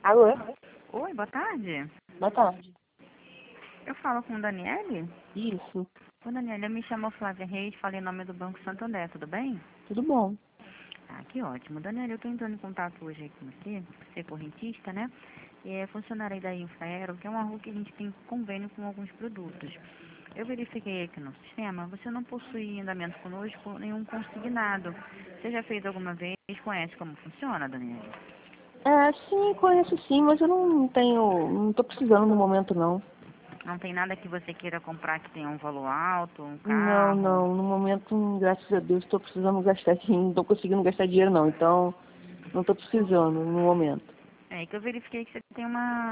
Alô? Oi, boa tarde. Boa tarde. Eu falo com o Daniele? Isso. Ô, Daniele, eu me chamo Flávia Reis, falei em nome do Banco Santander, tudo bem? Tudo bom. Ah, que ótimo. Daniele, eu estou entrando em contato hoje aí com você é correntista, né? E é funcionária aí da Infraero, que é uma rua que a gente tem convênio com alguns produtos. Eu verifiquei aqui no sistema, você não possui andamento conosco nenhum consignado. Você já fez alguma vez? Conhece como funciona, Daniele? Sim, conheço sim, mas eu não tô precisando no momento não. Não tem nada que você queira comprar que tenha um valor alto, um Não, carro? no momento, graças a Deus, estou precisando gastar dinheiro, não tô conseguindo gastar dinheiro não, então não tô precisando no momento. É que eu verifiquei que você tem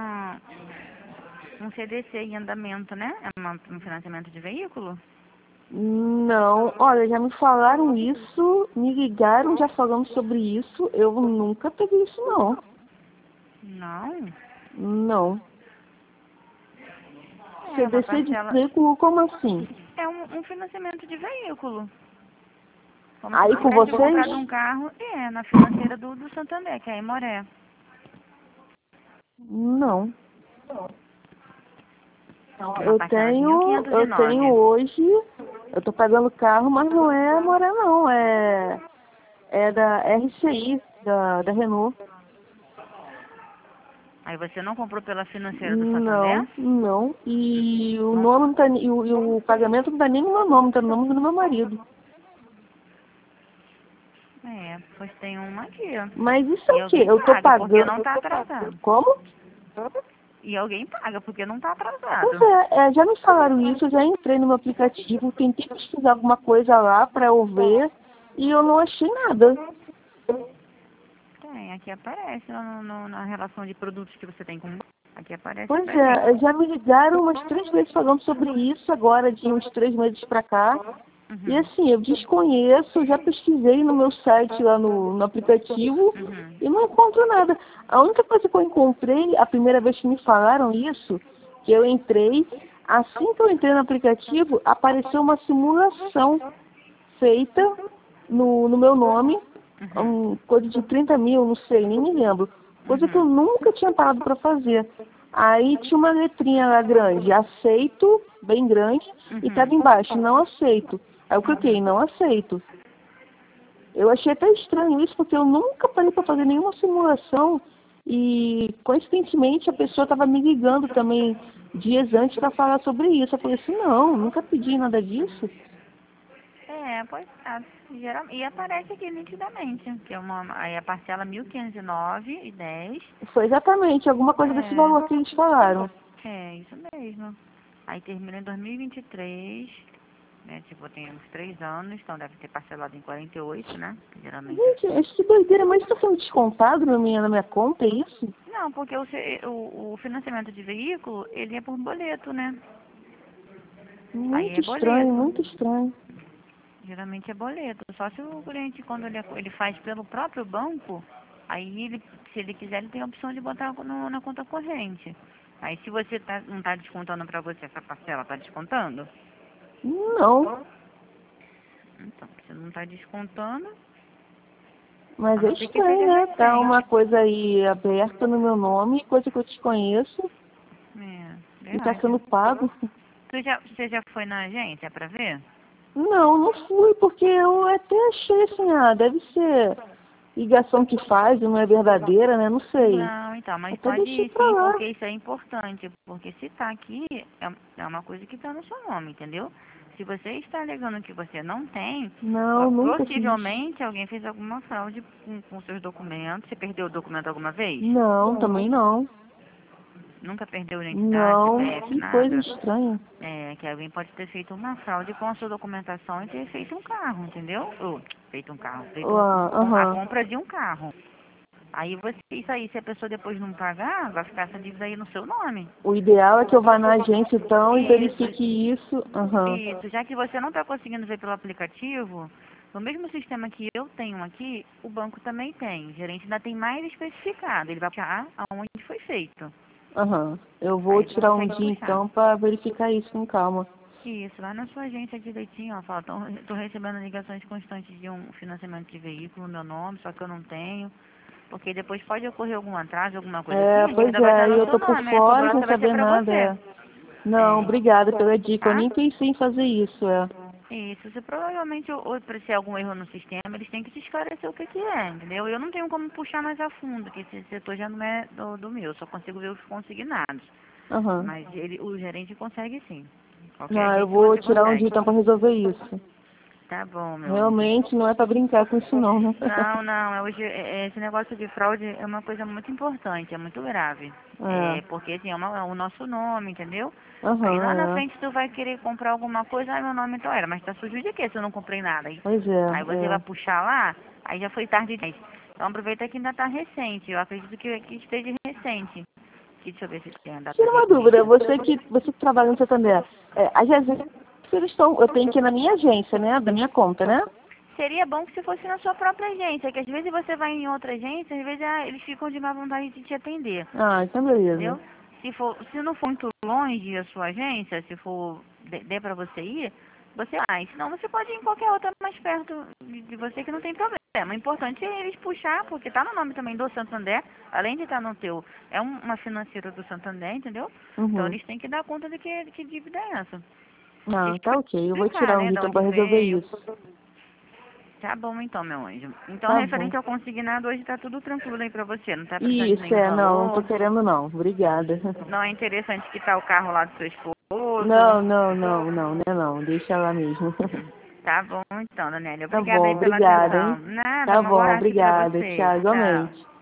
um CDC em andamento, né? É um financiamento de veículo? Não, olha, já me falaram isso, me ligaram já falando sobre isso, eu nunca peguei isso não. Não. Não. É uma CDC de parcela. veículo, como assim? É um financiamento de veículo. Como se Aí você com tivesse vocês? comprado um carro, na financeira do Santander, que é a Imoré. Não. Uma parcela de Eu tenho 1.509. hoje, eu tô pagando carro, mas não é Moré não, é da RCI, da Renault. Aí você não comprou pela financeira do Santander? Não, não. E o nome não tá, e o pagamento não tá nem no meu nome, tá no nome do meu marido. É, pois tem uma aqui, ó. Mas isso é E o quê? alguém Eu tô paga, porque pagando. não tá atrasado. Como? E alguém paga, porque não tá Pois atrasado. já me falaram isso, eu já entrei no meu aplicativo, tentei pesquisar alguma coisa lá pra eu ver e eu não achei nada. Tem, aqui aparece na relação de produtos que você tem com. Aqui aparece Pois pra gente. já me ligaram umas 3 vezes falando sobre isso agora, de uns 3 meses pra cá. E Uhum. assim, eu desconheço, já pesquisei no meu site lá no aplicativo Uhum. e não encontro nada. A única coisa que eu encontrei, a primeira vez que me falaram isso, que eu entrei, assim que eu entrei no aplicativo, apareceu uma simulação feita no meu nome, Uhum. coisa de 30 mil, não sei, nem me lembro. Coisa que eu Uhum. nunca tinha parado para fazer. Aí tinha uma letrinha lá grande, aceito, bem grande, e estava Uhum. embaixo, não aceito. Aí eu cliquei, Uhum. não aceito. Eu achei até estranho isso, porque eu nunca parei para fazer nenhuma simulação e, coincidentemente, a pessoa estava me ligando também dias antes para falar sobre isso. Eu falei assim, não, nunca pedi nada disso. Pois é. E aparece aqui nitidamente, que é aí a parcela 1.509,10. Foi exatamente alguma coisa desse valor que eles falaram. Isso mesmo. Aí termina em 2023, né? Tipo, tem uns 3 anos, então deve ter parcelado em 48, né? Que geralmente. Gente, acho que doideira, mas está sendo descontado na minha conta, é isso? Não, porque o financiamento de veículo, ele é por boleto, né? Aí Muito é estranho, boleto. muito estranho. Geralmente é boleto. Só se o cliente, quando ele faz pelo próprio banco, aí ele, se ele quiser, ele tem a opção de botar na conta corrente. Aí se você não tá descontando pra você essa parcela, tá descontando? Não, Então, se não tá descontando, a mas é não ser que estranho, seja né? Tá uma recente. coisa aí aberta no meu nome, coisa que eu desconheço, e tá Verdade. sendo pago. Você já foi na agência pra ver? Não fui, porque eu até achei assim, deve ser ligação que faz, não é verdadeira, né? Não sei. Não, então, mas Até pode deixei ir pra sim, lá. porque isso é importante. Porque se tá aqui, é uma coisa que tá no seu nome, entendeu? Se você está alegando que você não tem, Não, nunca fiz. possivelmente alguém fez alguma fraude com seus documentos. Você perdeu o documento alguma vez? Não, também não. Nunca perdeu identidade, Não, CPF, que coisa nada? estranha. Que alguém pode ter feito uma fraude com a sua documentação e ter feito um carro, entendeu? Ou feito um carro, feito a Aham. compra de um carro. Aí isso aí, se a pessoa depois não pagar, vai ficar essa dívida aí no seu nome. O ideal é que eu vá na agência então e Isso, verifique isso. Aham. isso. Já que você não está conseguindo ver pelo aplicativo, no mesmo sistema que eu tenho aqui, o banco também tem. O gerente ainda tem mais especificado. Ele vai puxar aonde foi feito. Aham. Eu vou Aí você tirar um consegue dia puxar. então para verificar isso com calma. Isso, lá na sua agência direitinho, ó, fala, tô recebendo ligações constantes de um financiamento de veículo no meu nome, só que eu não tenho. Porque depois pode ocorrer algum atraso, alguma coisa É, assim, a pois dívida vai estar é, no eu seu tô por nome, a fora cobrança sem vai ser saber pra nada. você. É. Não, obrigada pela dica. Eu Tá? nem pensei em fazer isso, é. Isso, se provavelmente ou por ser algum erro no sistema, eles têm que te esclarecer o que que é, entendeu? Eu não tenho como puxar mais a fundo, porque esse setor já não é do meu, só consigo ver os consignados. Aham. Mas o gerente consegue sim. Qualquer Não, eu jeito vou você tirar um consegue. dia então pra resolver isso. Tá bom, meu anjo. Realmente não é pra brincar com isso não, né? Não, não, esse negócio de fraude é uma coisa muito importante, é muito grave. É. É, porque assim, é o nosso nome, entendeu? Aí lá na Aham, é. frente tu vai querer comprar alguma coisa, ai meu nome então era, mas tá sujo de quê se eu não comprei nada? Pois é, Aí você vai é. puxar lá, aí já foi tarde demais. Então aproveita que ainda tá recente, eu acredito que esteja recente. Aqui, deixa eu ver se tem a data Tira uma recente. dúvida, você que trabalha no Santander, as agências, eu tenho que ir na minha agência, né? Da minha conta, né? Seria bom que se fosse na sua própria agência, que às vezes você vai em outra agência, às vezes eles ficam de má vontade de te atender. Ah, então beleza. Entendeu? Se não for muito longe a sua agência, se for der para você ir, você vai. Senão você pode ir em qualquer outra mais perto de você que não tem problema. O importante é eles puxar, porque tá no nome também do Santander, além de estar no teu, é uma financeira do Santander, entendeu? Então Uhum. eles têm que dar conta de que dívida é essa. Ah, tá ok. Eu vou Explicar, tirar um né, dia de então onde pra resolver veio. isso. Tá bom então, meu anjo. Então, Tá bom. referente ao consignado, hoje tá tudo tranquilo aí pra você, não tá precisando de Isso, nenhum não tô valor. querendo não. Obrigada. Não é interessante que tá o carro lá do seu esposo. Não, não, não, não, né não. Deixa lá mesmo. Tá bom então, Daniela. Tá Obrigada bom, aí pela obrigada, atenção. hein? Nada, Tá uma boa bom, tarde pra obrigada. você. Tchau, Tchau. igualmente.